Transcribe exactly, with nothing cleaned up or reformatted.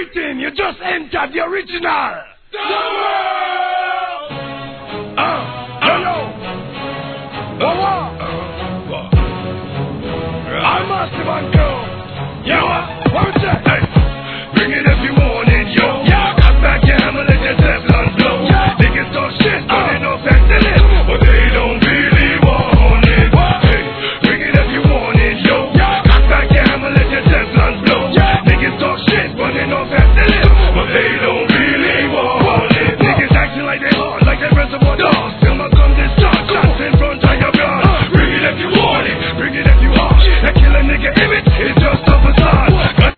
Greeting, you just entered the original. The world! Uh, hello. Oh, what? I'm Massive and Girl. You are? What was that? Hey, bring it if you want.